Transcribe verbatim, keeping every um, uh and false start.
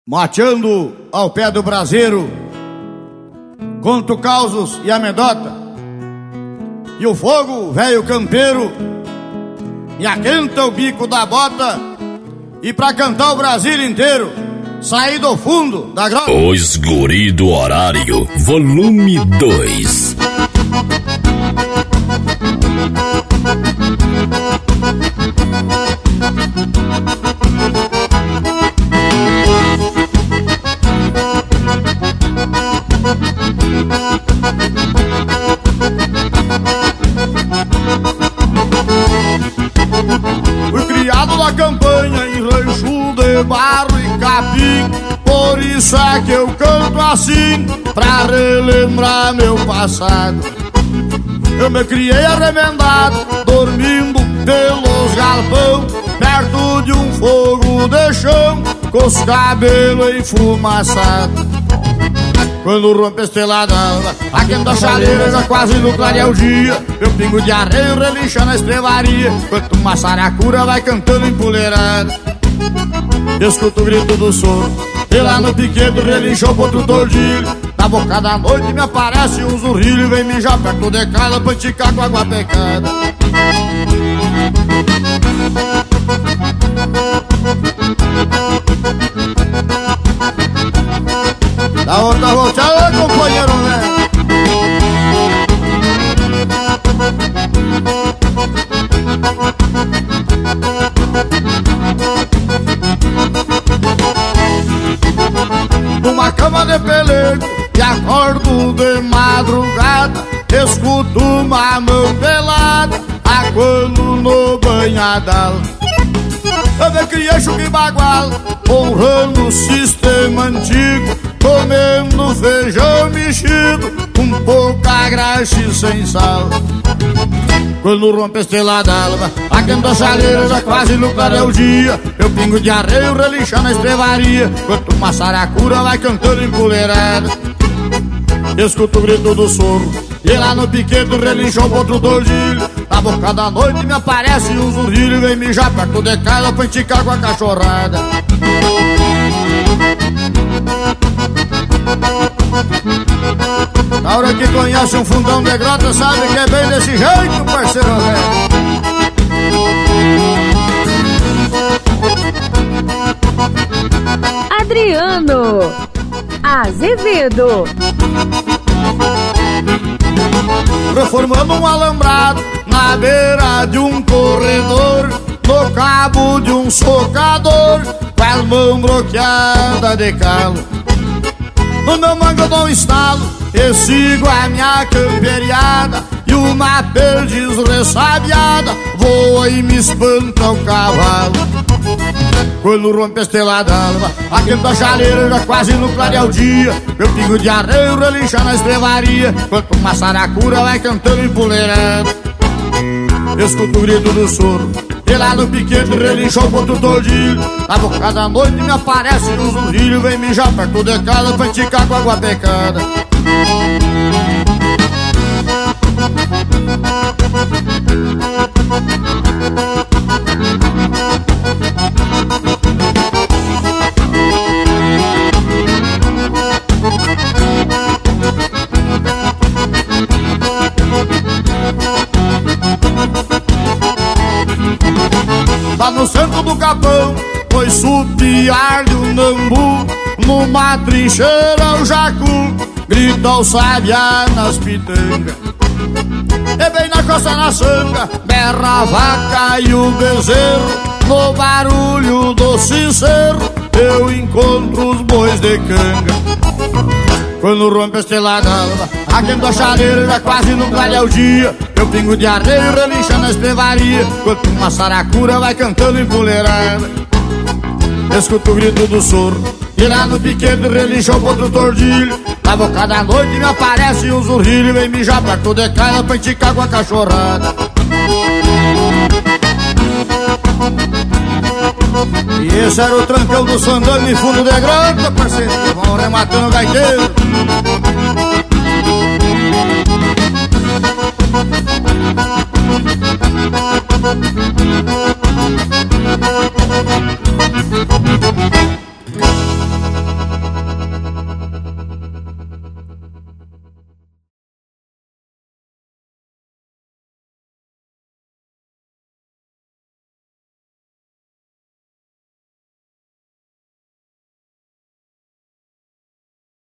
Mateando ao pé do braseiro, conto causos e amedota, e o fogo, velho campeiro, me aquenta o bico da bota, e pra cantar o Brasil inteiro, saí do fundo da grota. Os Guri do Horário, volume dois. Fui criado na campanha em rancho de barro e capim, por isso é que eu canto assim, pra relembrar meu passado. Eu me criei arremendado, dormindo pelos galpão, perto de um fogo de chão, com os cabelos enfumaçados. Quando rompe a estrelada alva, aquenta a chaleira, já quase no clarear o dia, meu pingo de arreio relincha na estrevaria, enquanto uma saracura vai cantando empoleirada. Escuto o grito do soro, e lá no piquedo relincha o potro tordilho. Na boca da noite me aparece um zurrilho, vem mijar perto de casa pra enticar com água pecada. Da outra volteada, companheiro, né? Numa cama de pelego e acordo de madrugada, escuto uma mão pelada, aguando no banhadal. Eu me criei chuque bagual, honrando o sistema antigo, comendo feijão mexido, com pouca graxa e sem sal. Quando rompe a estrela d'alva, aquenta a chaleira, já quase no clarear o dia, meu pingo de arreio relincha na estrevaria, enquanto uma saracura vai cantando empoleirada. Escuto o grito do soro, e lá no piquedo relincha o potro tordilho. Na boca da noite me aparece um zurrilho, vem mijar perto de casa pra enticar com a cachorrada. Na hora que conhece um fundão de grota, sabe que é bem desse jeito, parceiro velho. Adriano Azevedo, reformando um alambrado na beira de um corredor, no cabo de um socador, com as mãos bloqueadas de calo. No meu mango eu dou um estalo e sigo a minha camperiada, e uma perdiz ressabiada voa e me espanta o cavalo. Quando rompe a estrela d'alva, aquenta a chaleira, já quase no clarear o dia, meu pingo de arreio relincha na estrevaria, enquanto uma saracura vai cantando empoleirada. Escuto o grito do soro, e lá no piquete relincha o potro tordilho. Na boca da noite me aparece um zurrilho, vem mijar perto de casa pra enticar com água pecada. Lá no centro do capão, foi supiar de um nambu, numa trincheira o jacu grita o sabiá nas pitangas. E bem na costa na sanga, berra a vaca e o bezerro, no barulho do sincero eu encontro os bois de canga. Quando rompe a estrela d'alva, aquenta a chaleira, já quase no clarear o dia, meu pingo de arreio relincha na estrevaria, enquanto uma saracura vai cantando empoleirada. Escuto o grito do soro, e lá no piquete relincha o potro tordilho. Na boca da noite me aparece um zurrilho, vem mijar perto de casa pra enticar com a cachorrada. E esse era o trancão do Sandano em fundo de grota, parceiro, vão rematando o gaiteiro. Thank you.